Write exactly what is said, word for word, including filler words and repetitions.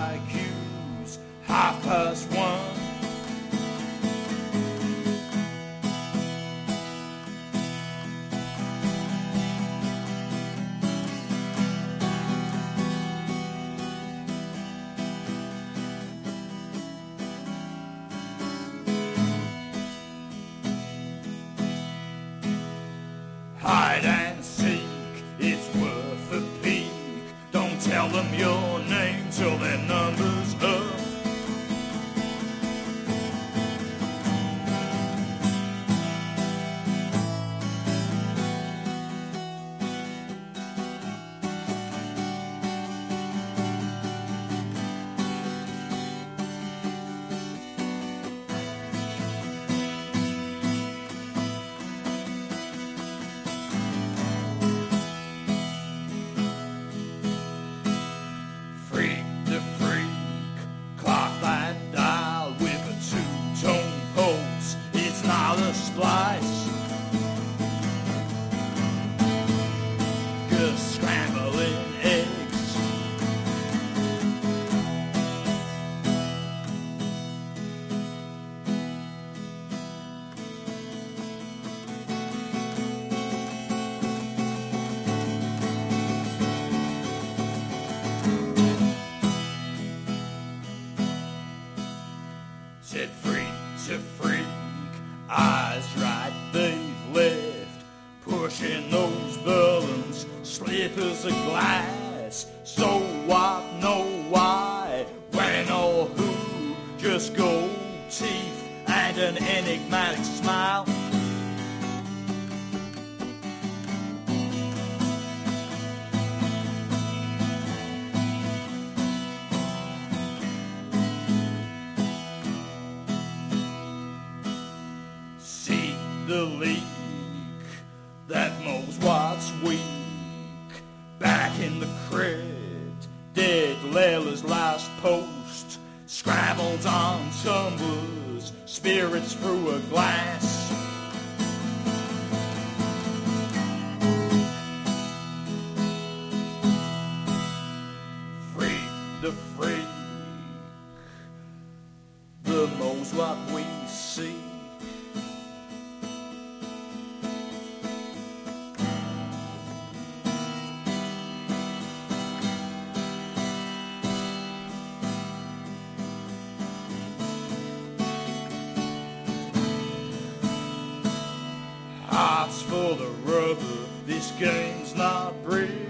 I Q's half past one. Hide and seek, it's worth a peek. Don't tell them your name till their number's up. Freak the freak, clock that dial with a two-tone pulse. It's not a splice, just scrambling eggs. Said freak to freak, eyes right, they've left, pushing those burdens, slippers of glass. So what, no why, when or who, just gold teeth and an enigmatic smile. See the leak that knows what's weak. Back in the crypt, dead Leila's last post, scrambled on tumblers, spirits through a glass. Freak the freak that knows what we see. Hearts for the rubber, this game's not real.